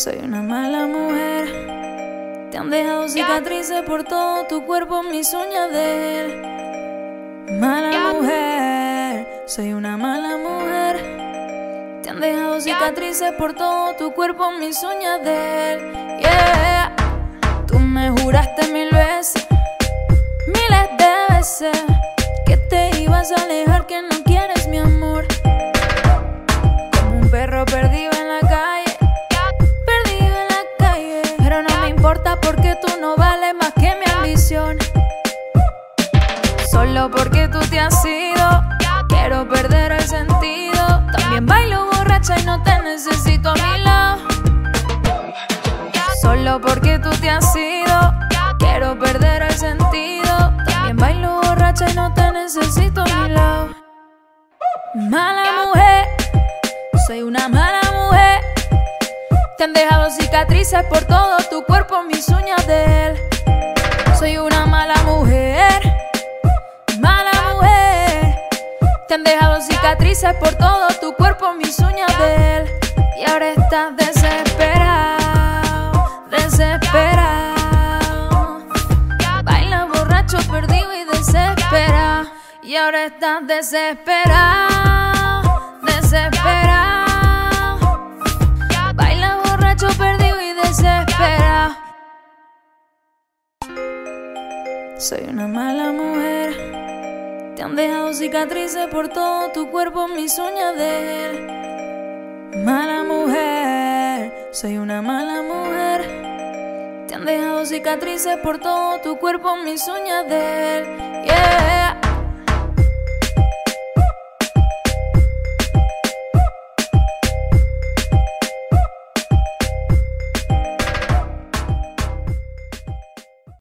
Soy una mala mujer. Te han dejado cicatrices por todo tu cuerpo, mis uñas de él. Mala mujer, soy una mala mujer. Te han dejado cicatrices por todo tu cuerpo, mis uñas de él. Yeah. Tú me juraste mil veces, miles de veces, que te ibas a alejar, que no quieres mi amor. Como un perro perdido en la calle, perdido en la calle. Pero no me importa porque tú no vales más que mi ambición. Solo porque tú te has ido, quiero perder el sentido. También bailo borracha y no te necesito a mi lado. Solo porque tú te has ido, quiero perder el sentido. También bailo borracha y no te necesito a mi lado. Mala mujer, soy una mala mujer. Te han dejado cicatrices por todo tu cuerpo, mis uñas de él. Soy una mala mujer, mala mujer. Te han dejado cicatrices por todo tu cuerpo, mis uñas de él. Y ahora estás desesperado, desesperado. Baila borracho, perdido y desesperado. Y ahora estás desesperado, desesperado. Baila borracho, perdido y desesperado. Soy una mala mujer. Te han dejado cicatrices por todo tu cuerpo, mis uñas de él. Mala mujer, soy una mala mujer. Te han dejado cicatrices por todo tu cuerpo, mis uñas de él. Yeah.